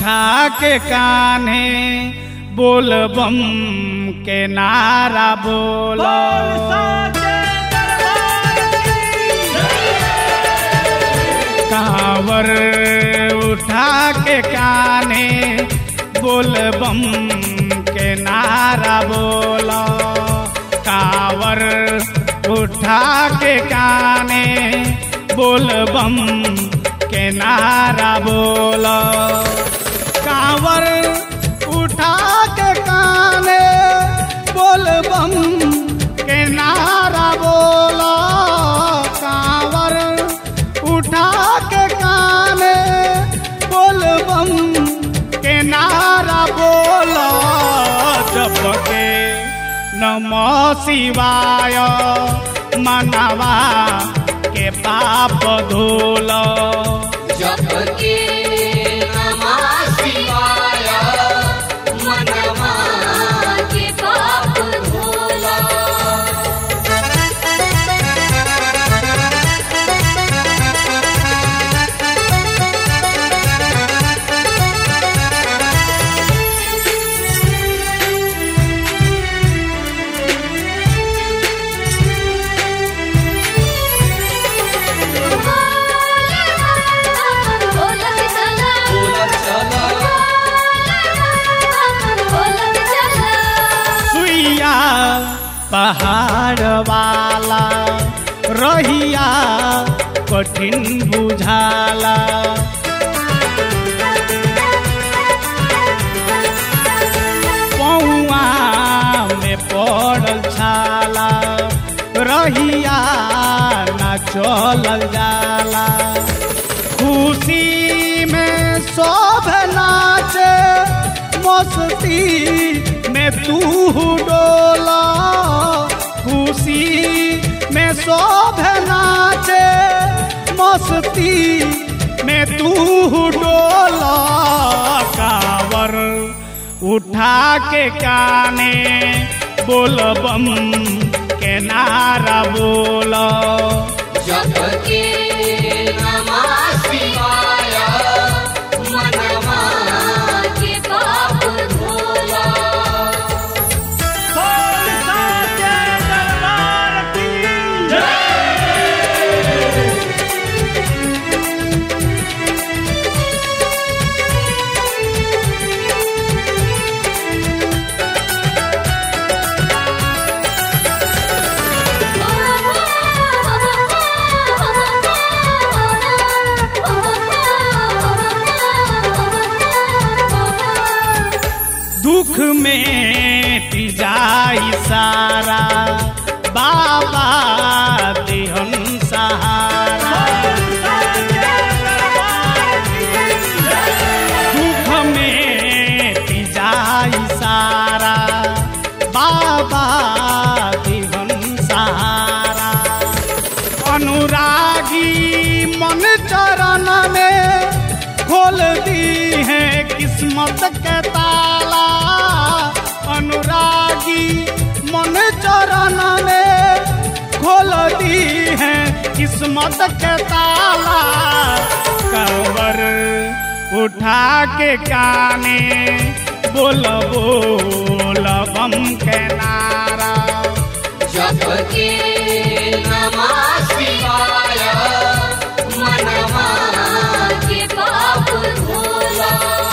उठा के कान्हे बोल बम के नारा बोलो। कांवर उठा के कान्हे बोल बम के नारा बोलो। कांवर उठा के कान्हे बोल बम के नारा बोलो। कांवर उठा के कान्हे बोल बम के नारा बोलो। कांवर उठा के कान्हे बोल बम के नारा बोलो। जप के नमः शिवाय मनवा के पाप धोलो। जप के नमः शिवाय मनवा के पाप धोलो। पहाड़ वाला रहिया कठिन बुझाला। पौआ में पड़ल छाला रहिया न चलल जाला। खुशी में सब नाचे मस्ती में तू डोला। खुशी में सब नाचे मस्ती में तू डोला। कांवर उठा के कान्हे बोल बम के नारा बोलो। जप के नमः शिवाय मनवा के पाप धोलो। दुख में जाई सारा बाबा देहन सहारा। दुख में जाई सारा बाबा देहन सहारा। अनुरागी मन चरण में खोल दी है किस्मत के ताला। अनुरागी मन चरण में खोल दी है किस्मत के ताला। कांवर उठा के कान्हे बोल बोल बम के नारा। जप के नमः शिवाय मनवा के पाप धोलो।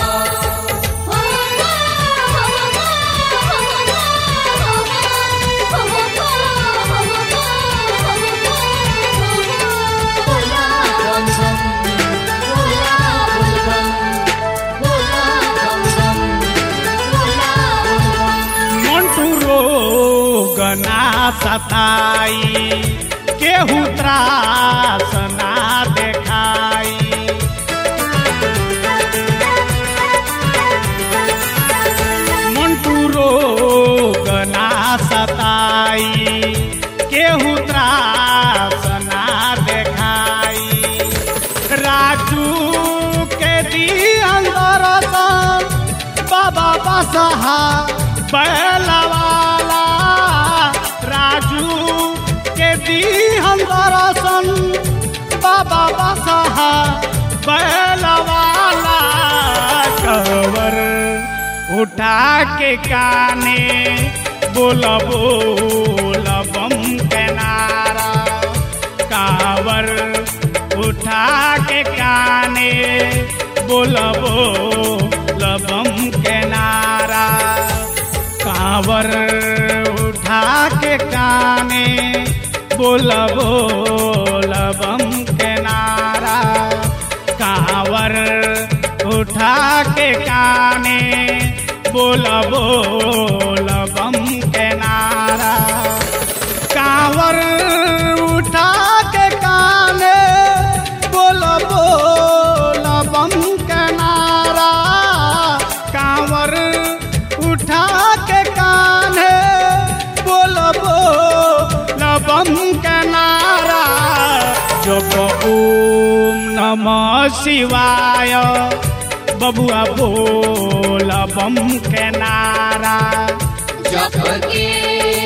गना सताई केहू त्रास ना देखाई। मंटू रोग ना सताई केहू त्रास ना देखाई। राजू के दी अंदर बाबा बसहा बैलवाला। राजू के दी हम दर्शन बाबा बसहा बैलवाला। उठा के काने बोल बोल बम के नारा कांवर उठा के काने बोल बोल बम के नारा कांवर उठा के काने बोल बोल बम के नारा कांवर उठा के काने बोल बोल बम के नारा कांवर उठा के काने बोल बोल बम के नारा कांवर उठा के काने बोल बोल बम के नारा जप ओम नमः शिवाय बबुआ बोल बम के नारा जप के